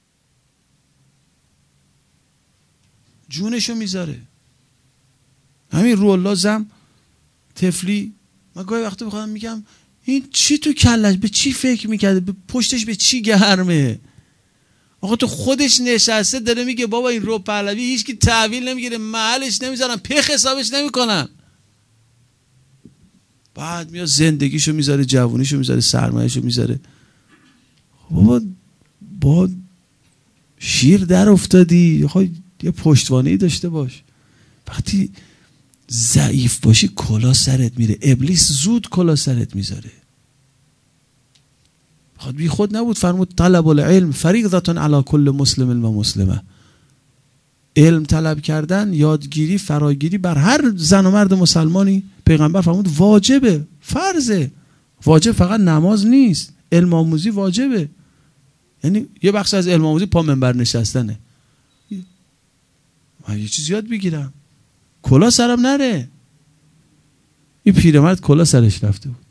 جونشو میذاره. همین روح زم تفلی، من گاهی وقتا بخوام میگم این چی تو کلش، به چی فکر میکرده، به پشتش به چی گرمه؟ آقا تو خودش نشسته داره میگه بابا این رو پهلوی هیچ کی تحویل نمیگیره، محلش نمیذارن، پخ حسابش نمیکنن. بعد میاد زندگیشو میذاره، جوونیشو میذاره، سرمایه‌شو میذاره. بابا با شیر در افتادی، آقا یه پشتوانه‌ای داشته باش. وقتی ضعیف باشی کلا سرت میره، ابلیس زود کلا سرت میذاره. خود بی خود نبود فرمود طلب العلم فریضة علی کل مسلم و مسلمه. علم طلب کردن، یادگیری، فراگیری بر هر زن و مرد مسلمانی پیغمبر فرمود واجبه، فرضه. واجب فقط نماز نیست، علم آموزی واجبه. یعنی یه بخش از علم آموزی پا منبر نشستنه. من یه چیز یاد بگیرم، کلا سرم نره. این پیرمرد کلا سرش رفته بود،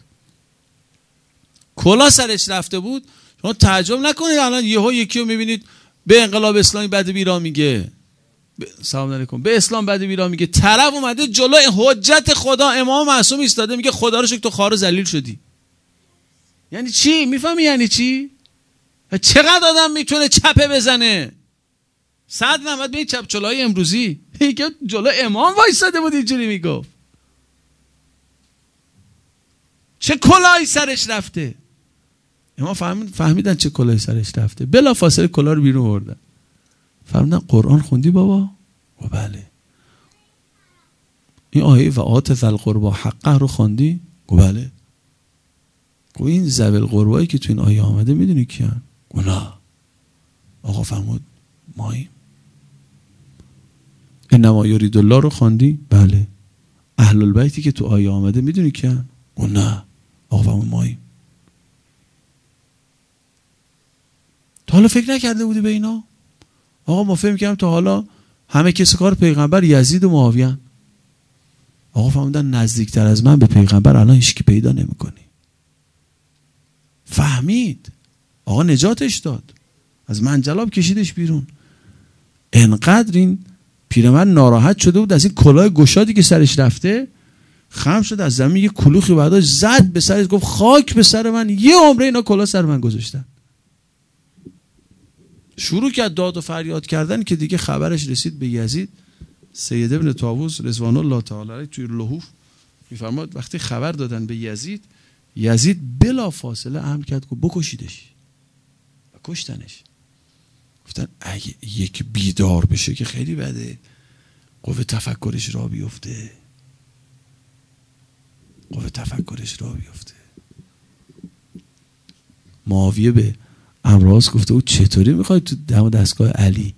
کلا سرش رفته بود. شما تعجب نکنید الان یهو یکی رو میبینید به انقلاب اسلامی بد بیرا میگه، سلام علیکم، به اسلام بد بیرا میگه. طرف اومده جلو حجت خدا، امام معصوم ایستاده میگه خدا رو شکر تو خوار و ذلیل شدی. یعنی چی؟ میفهمی یعنی چی؟ چقدر آدم میتونه چپه بزنه؟ صد نمد به این چپ چلای امروزی که جلو امام وایساده بود اینجوری میگفت. چه کلاهی سرش رفته. امام فهمید فهمیدن چه کلاهی سرش رفته، بلا فاصله کلاه رو بیرون آوردن. فرمودن قرآن خوندی بابا؟ و بله. این آیه و آت ذل قربا حقه رو خوندی؟ و بله. و این ذوی القربایی که تو این آیه آمده میدونی کیان؟ و نه. آقا فرمود ماییم. انما یرید الله رو خواندی؟ بله. اهل البیتی که تو آیه آمده میدونی کیان؟ و نه. آقا فرمود ماییم. تا حالا فکر نکرده بودی به اینا؟ آقا ما فکر می‌کردیم تا حالا همه کس کار پیغمبر یزید و معاویه. آقا فرمودن نزدیکتر از من به پیغمبر الان هیچ کی پیدا نمی‌کنی. فهمید آقا نجاتش داد، از منجلاب کشیدش بیرون. انقدر این پیرمرد ناراحت شده بود از این کلاه گشادی که سرش رفته، خم شد از زمین یه کلوخی برداشت زد به سرش، گفت خاک به سر من، یه عمره اینا کلاه سر من گذاشتن. شروع کرد داد و فریاد کردن که دیگه خبرش رسید به یزید. سید ابن طاووس رضوان الله تعالی علیه توی لحوف میفرماد وقتی خبر دادن به یزید، یزید بلا فاصله امر کرد که بکشیدش و کشتنش. گفتن اگه یک بیدار بشه که خیلی بده، قوه تفکرش را بیفته، قوه تفکرش را بیفته. معاویه به امراض گفته بود چطوری میخوای تو دم دستگاه علی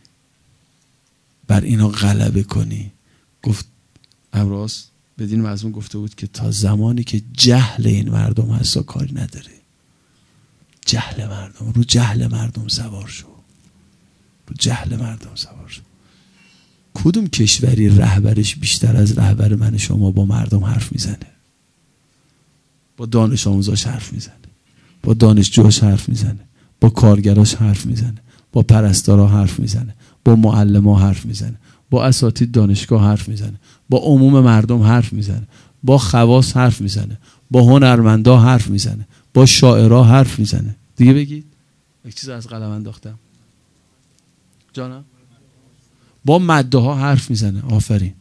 بر اینا غلبه کنی؟ گفت امراض بدین مضمون گفته بود که تا زمانی که جهل این مردم هست کاری نداره. جهل مردم، رو جهل مردم سوار شو، رو جهل مردم سوار شو. کدوم کشوری رهبرش بیشتر از رهبر من شما با مردم حرف میزنه؟ با دانش آموزاش حرف میزنه، با دانشجوهاش حرف میزنه، با کارگراش حرف میزنه، با پرستارا حرف میزنه، با معلم‌ها حرف میزنه، با اساتید دانشگاه حرف میزنه، با عموم مردم حرف میزنه، با خواص حرف میزنه، با هنرمندا حرف میزنه، با شاعرها حرف میزنه. دیگه بگید یک چیز از قلم انداختم جانم. با مده ها حرف میزنه. آفرین.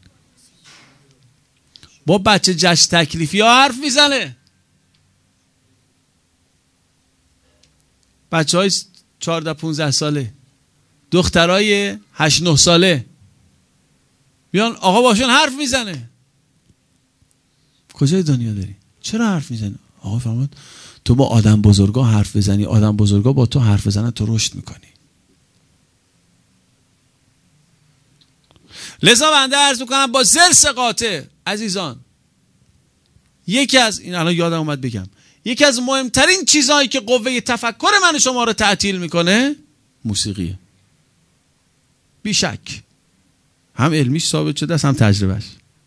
با بچه جشن تکلیفی ها حرف میزنه. بچه های چهارده پونزده ساله، دخترای هشت نه ساله بیان آقا باشون حرف میزنه. کجای دنیا داری؟ چرا حرف میزنه؟ آقا فرمود تو با آدم بزرگا حرف بزنی، آدم بزرگا با تو حرف بزنن، تو رشد میکنی. لذا بنده عرض میکنم با زرس قاطع عزیزان، یکی از این الان یادم اومد بگم، یکی از مهمترین چیزهایی که قوه تفکر من شما رو تعطیل میکنه موسیقیه. بیشک هم علمیش ثابت شده است هم تجربهش.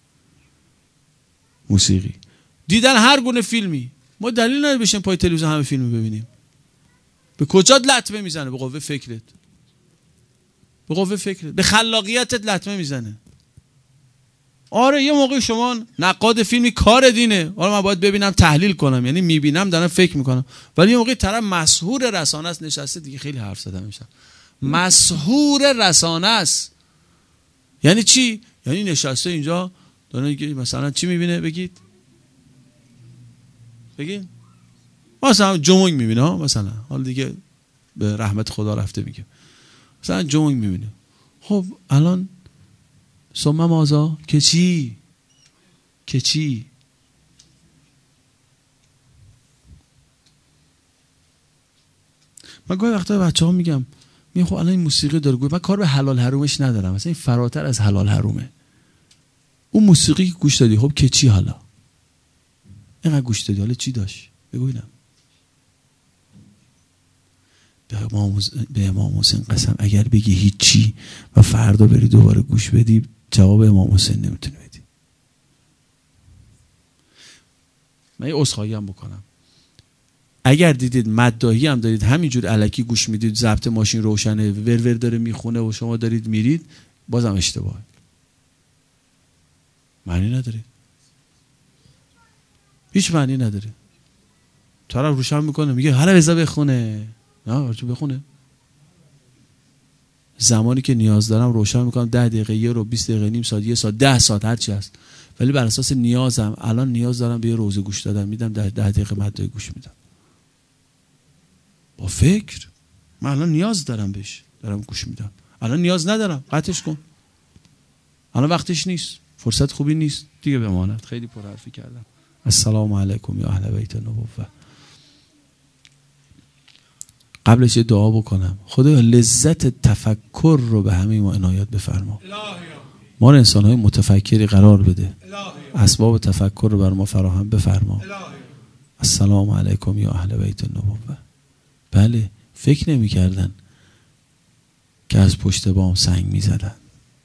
موسیقی، دیدن هر گونه فیلمی، ما دلیل نداره بشیم پای تلویزیون همه فیلم ببینیم. به کجات لطمه میزنه؟ به قوه فکرت، به قوه فکرت، به خلاقیتت لطمه میزنه. آره یه موقع شما نقاد فیلمی کار دینه، آره من باید ببینم تحلیل کنم، یعنی میبینم دارم فکر میکنم، ولی یه موقع طرف مسحور رسانه است نشسته، دیگه خیلی حرف زدم میشم. مسحور رسانه است یعنی چی؟ یعنی نشسته اینجا داره مثلا چی میبینه؟ بگید بگید مثلا جمونگ میبینه، مثلا حالا دیگه به رحمت خدا رفته میگه، مثلا جمونگ میبینه. خب الان ثم مازا که چی؟ که چی؟ من گاهی وقتا بچه ها میگم میگم خب الان این موسیقی داره گوش، من کار به حلال حرومش ندارم، مثلا این فراتر از حلال حرومه. اون موسیقی که گوش دادی خب که چی؟ حالا اینقدر گوش دادی حالا چی داشت؟ بگو اینم. به امام حسین قسم اگر بگی هیچی و فردا بری دوباره گوش بدی جواب امام حسین نمیتونی بدی. من یه عذرخواهی هم بکنم، اگر دیدید مداحی هم دارید همینجور الکی گوش میدید، ضبط ماشین روشنه ورور داره میخونه و شما دارید میرید، بازم اشتباهه، معنی نداره، هیچ معنی نداره. طرف روشن میکنه میگه هر بذار بخونه، نه برچه بخونه. زمانی که نیاز دارم روشن میکنم، ده دقیقه، یه رو، بیست دقیقه، نیم ساعت، یه ساعت، ده ساعت، هر چی هست، ولی بر اساس نیازم. الان نیاز دارم به یه روزه گوش دادم میدم، ده, ده دقیقه مدعی گوش میدم با فکر. من الان نیاز دارم بهش، دارم گوش میدم. الان نیاز ندارم، قطعش کن، الان وقتش نیست، فرصت خوبی نیست دیگه، بماند. خیلی پر حرفی کردم. السلام علیکم یا اهل بیت النبوه. قبلش یه دعا بکنم. خدایا لذت تفکر رو به همه ما عنایت بفرما، ما رو انسان‌های متفکری قرار بده، اسباب تفکر رو بر ما فراهم بفرما. السلام علیکم یا اهل بیت النبوه. بله فکر نمی کردن که از پشت بام سنگ می زدن،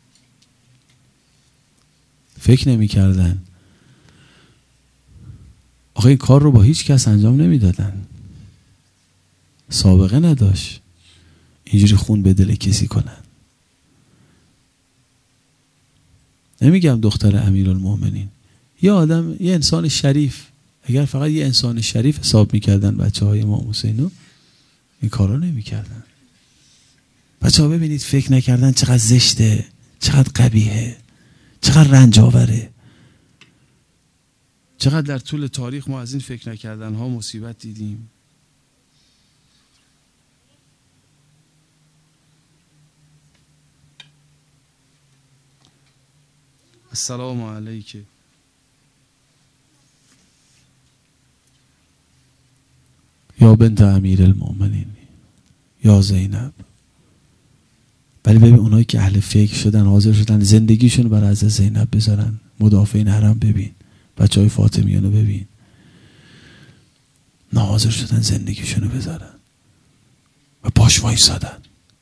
فکر نمی کردن. آخه این کار رو با هیچ کس انجام نمی دادن. سابقه نداشت اینجوری خون به دل کسی کنن. نمیگم دختر امیرالمومنین، یه آدم، یه انسان شریف. اگر فقط یه انسان شریف حساب میکردن بچه های امام حسینو این کارا نمیکردن. بچه ها ببینید فکر نکردن چقدر زشته، چقدر قبیحه، چقدر رنج آوره. چقدر در طول تاریخ ما از این فکر نکردن ها مصیبت دیدیم. السلام علیکم. یا بنت امیر المؤمنین یا زینب. ولی ببین اونایی که اهل فکر شدن، حاضر شدن زندگیشون برای حضرت زینب بذارن، مدافعین حرم ببین، بچه های فاطمیانو ببین، نه حاضر شدن زندگیشونو بذارن و باش وایسادن.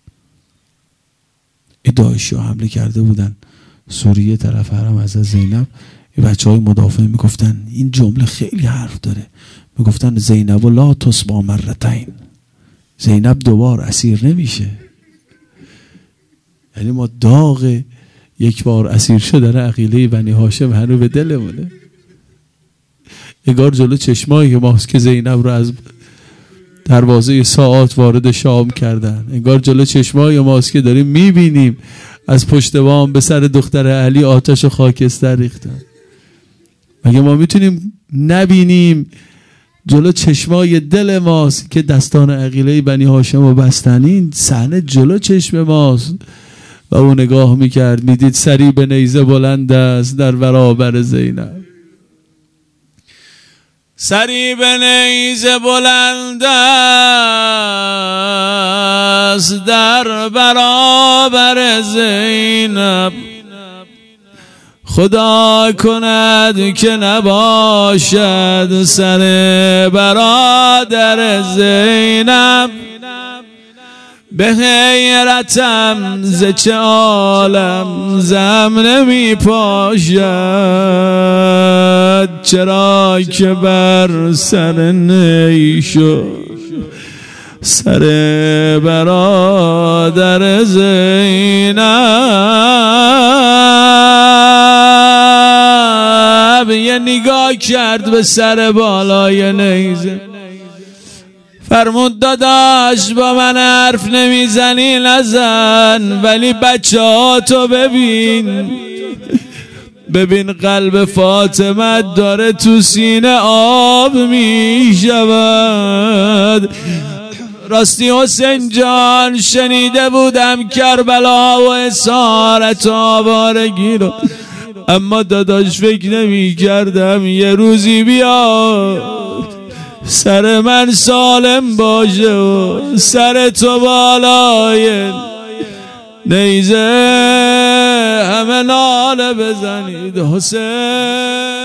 این داعشی ها حمله کرده بودن سوریه طرف حرم حضرت زینب. این بچه های مدافع میگفتن این جمله خیلی حرف داره، میگفتن زینب لا تصبا مرتین، زینب دوبار اسیر نمیشه. یعنی ما داغ یک بار اسیر شدن عقیله بنی هاشم هنو به دلمونه. انگار جلو چشمایی ماست که زینب رو از دروازه ساعات وارد شام کردن، انگار جلو چشمای ماست که داریم میبینیم از پشت بام به سر دختر علی آتش و خاکستر ریختن. مگه ما میتونیم نبینیم جلو چشمای دل ماست که دستان عقیله بنی هاشم رو بستن؟ این صحنه جلو چشم ماست و او نگاه میکرد، میدید سری به نیزه بلند است در برابر زینب. سری به نیزه بلند است در برابر زینب، خدا کند که نباشد سر برادر زینب. به حیرتم ز چه عالم زم نمی پاشد، چرا که بر سر نی شد سر برادر زینب. یه نگاه کرد به سر بالای نیزه، فرمود داداش با من حرف نمیزنی نزن، ولی بچه ها تو ببین، ببین قلب فاطمه داره تو سینه آب میشود. راستی حسین جان شنیده بودم کربلا و اسارت آوارگی رو، اما داداش فکر نمی کردم یه روزی بیاد سر من سالم باشه و سر تو بالای نیزه همه ناله بزنید حسین.